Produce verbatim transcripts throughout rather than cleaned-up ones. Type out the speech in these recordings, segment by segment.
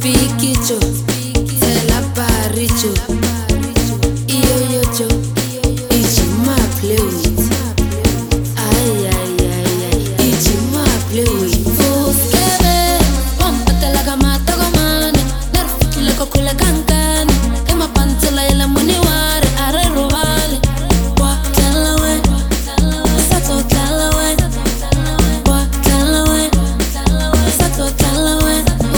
Pikicho, Tela Paricho, Iyo Yocho, Ichima play with. Ay, ay, ay, ay, Ichima play with. Fuskebe, Pampatela Gamata Gomane, Nerfikile Kokule Kankane, Emma Pantela Yela Muniware, Are Rovale, Wa Kalawe, Sato Kalawe, Wa Kalawe, Sato Kalawe.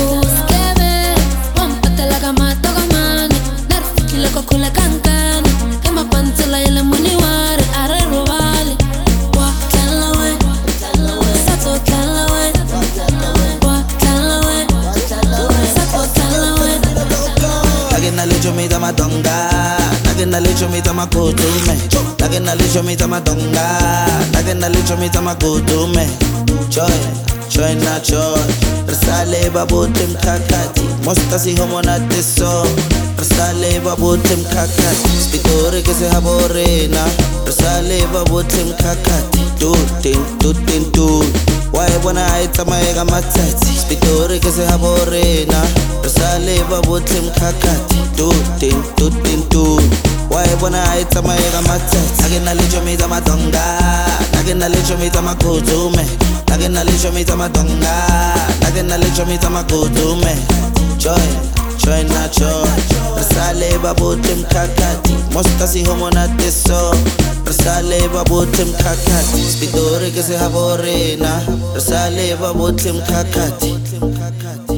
Kokule kankane, ema pantela yele muniware, are rovale. Wa kalawe, sato kalawe, wa kalawe, sato kalawe. Nagina lecho mi tama donga, nagina lecho mi tama kutume, nagina lecho mi tama donga, nagina lecho mi tama kutume. Joy, joy na joy, resale babutim kakati, mostasi homo na teso. Resale babutim kakati, spitore que se haborena. Resale babutim kakati, tutin tutin tut. Why bona aita maega matati, spitore que se haborena. Resale babutim kakati, tutin tutin tut. Why bona aita maega matati. Nagina lecho mi tama donga, nagina lecho mi tama kutume, nagina lecho mi tama donga, nagina lecho mi tama kutume. Joy, joy na joy. Resale babutim kakati, mostasi homo na teso. Resale babutim kakati, spidore que se haborena. Resale babutim kakati.